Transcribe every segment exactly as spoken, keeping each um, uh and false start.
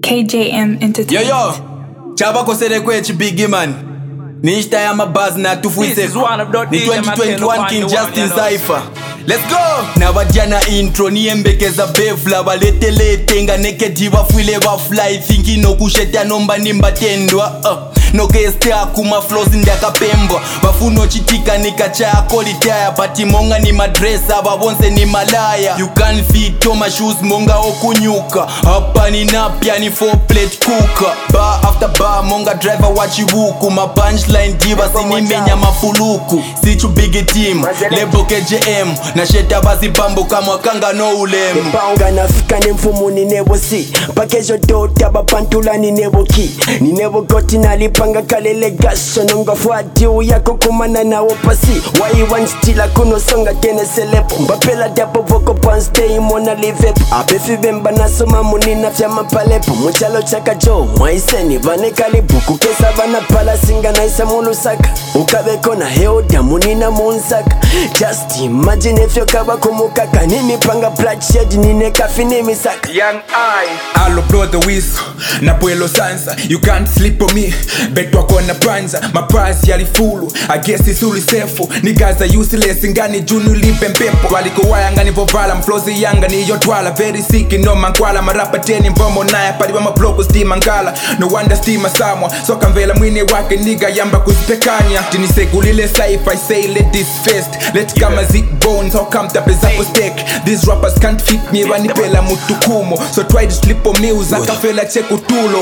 K J M Entertainment. Yo yo, chaba kosele kwechi big man. Nishta ya mabaz na tufuise. Ni twenty twenty-one King Justin Cypher. Let's go! Na wajana intro ni embekeza befla balete lete nga naked wafile wafly thinking no kusheta nomba nimba tendwa uh. No keste akuma flows ndaka pembwa bafuno chitika nikacha kolitaya but monga ni madressa babonse ni malaya you can fit to my shoes monga okunyuka hapa ni napia ni four plate cooker bar after bar monga driver wachibuku ma punchline diva sinimenya mafuluku sichu big team lebo K J M na sheta basi bambo kama kanga no ulemu Paunga nafika ni mfumu ni nebo si Pakejo dota bapantula ni nebo ki Ni nebo goti nalipanga kalele gasho Nonga fuati uyako kumana na wopasi Wai one stila kuno songa tene selepo Mbapela dapo voko pan stay mona livepo Abefi bemba nasoma munina fyama palepo Mchalo chaka jo mwaiseni vane kalibu Kukesa vana pala singa na isa mulu saka Ukabeko na heoda munina munsaka Just imagine if you kaba kumukaka Nimi panga bloodshed nine kafi nimi saka Young I I'll blow the whistle na puelo sansa You can't sleep on me Betu wako na panza Mapazi yalifulu I guess isuli sefu Niggas are useless Ngani junu lipe mpepo Waliko waya ngani vovala Mflozi yanga ni yotwala Very sick no mankwala Marapa teni mbomo naya Paliwa mablogo stima ngala No wonder stima samwa Soka mvela mwine wake Niga yamba kuzipekanya Tinisegulile saifa I say let this fest Let kama zip bones How come tapeza po stake These rappers can't fit me Wanipela mutukumo So try to slip on me Uzakafela cheku tulo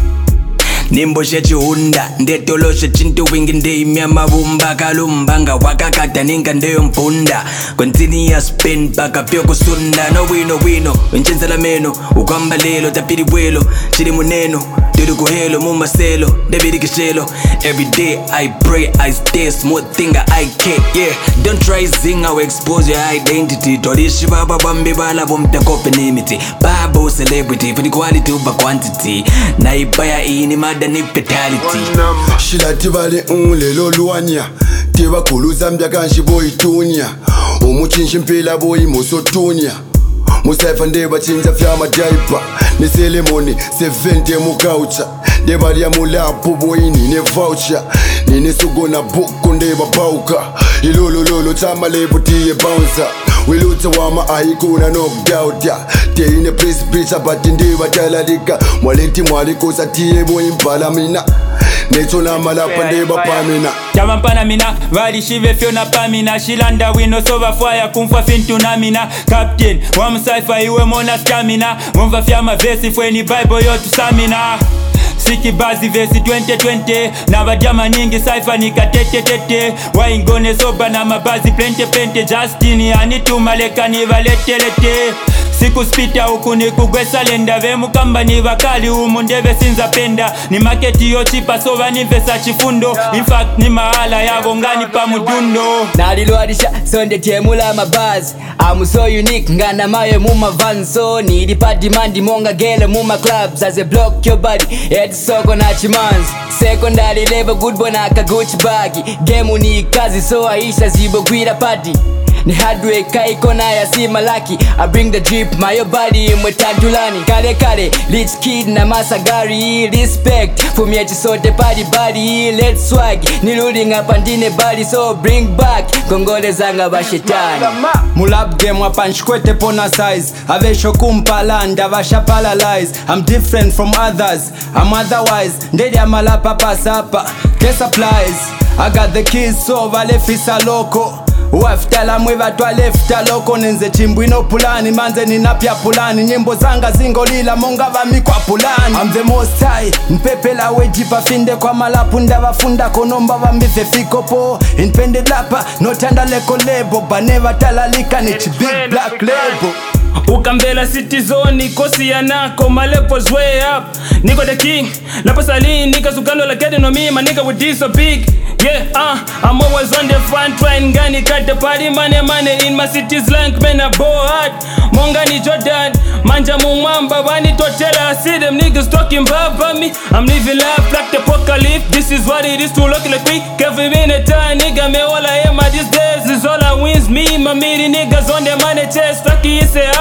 Nimbo shechi hunda ndetolo shechintu wingi ndimya mabumba kalumbanga wakakata ninga ndeyo mpunda Continuous spin baka pyo kusunda No wino wino Winchenza la meno Ukamba lelo tapiri welo Chiri muneno Dudu kuhelo mumaselo Debiri kishelo Every day I pray I stay smooth thing I can't yeah Don't try zing or expose your identity Torishi baba bambi bala bumta kope nimiti Babo celebrity For the quality over quantity Naibaya ini mada ni fatality Shilati vale unlelo luanya Tiba kuluza mbiakanshi boy tunya Umuchinshi mpila boy musotunya Musaifa ndeba chinja fyama jaipa Nisele moni sevente mukaucha Ndeba liya mulapu boy nine voucher Nine sugo na buku ndeba bauka Ilolo lolo chama lepo tiye bouncer Wiluta wama ahikuna knocked out ya Teine please bitch abati ndiba talalika Mwaleti mwaliko sa tiye boy mpala mina Neto na malapa ndeba pamina Chama mpana mina Vali shive fyo na pamina Shilanda wino sova fire kumfa fintu na mina Captain Wamu saifa iwe mona stamina Mumva fyama vesi fweni bible yotu samina Siki bazi vesi twenty twenty Na vajama nyingi saifa nika tete tete Waingone soba na mabazi plente plente Justini anituma leka ni valete lete Siku spita huku ni kugwesa lenda Vemu kamba ni vakali umu ndeve sinza penda Ni maketi yo chipa sova ni vesa chifundo In fact ni mahala ya gongani pa mudundo Naliluadisha sonde tiemula mabazi I'm so unique ngana maye muma vanso Nidi pa demandi monga gele muma clubs As a block your body head soko na chimans Secondary level good boy na kaguchi bagi Game ni kazi so aisha zibo gwira party Ni hardware kaiko na ya si malaki I bring the drip my body mwetantulani Kale kale rich kid na masagari Respect fumiachi sote party body Let's swag nirudi ngapandine body So bring back kongole zanga bashetani Mulap game wapanchkwete pona size Avesho kumpalanda vasha paralyze I'm different from others I'm otherwise Ndedi amalapa pasapa Case applies I got the keys so vale fisa loko Waftala mwiva twa lefta loko Nenze chimbwino pulani manze ninapya pulani Nyimbo zanga zingolila monga vami kwa pulani I'm the most high Mpepela wejipa finde kwa malapunda Vafunda konomba vambife fikopo Independent lapa notanda leko lebo Baneva talalika ni big black label Ukambela city zone kosi ya nako my levels way up Niko the king Lapa salini nika sukando like getting on me My nigga with this so big Yeah uh I'm always on the front trying gani cut the party money money in my city's like man a board Monga ni Jordan Manja mumamba wani totela I see them niggas talking about me I'm living life like the apocalypse This is what it is to look like me Every minute time nigga me all I am at these days Is all I wins me My meeting niggas on the money chest Lucky it's a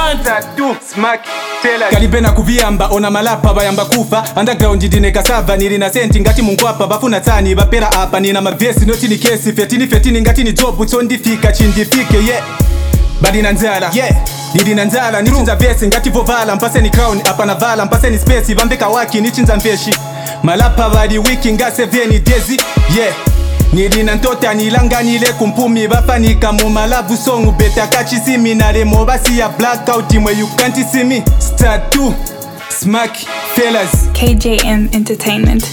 one. Tattoo, smack, tela. Kalibena kuviamba ona malapa bayamba kufa. Underground ndine kasava nilina senti ngati munkwapa bafuna tani bapera apa nina mavesi noti ni kesi fetini fetini ngati ni job utsondifika chindifike yeah. Badina nzala yeah. Nilina nzala nichinza vesi ngati vovala mpaseni crown apa na vala mpaseni space bambeka waki nichinza mpeshi malapa bali wiki ngase veni dezi yeah. Nilina ntota nilanganile kumpumi bafanika mu malavu songu beta kachisimi nalemo basi ya blackout imwe you can't see me. Start two, smack, fellas. K J M Entertainment.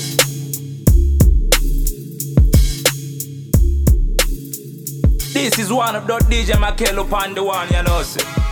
This is one of the D J Makelo upon the one, you know, sir.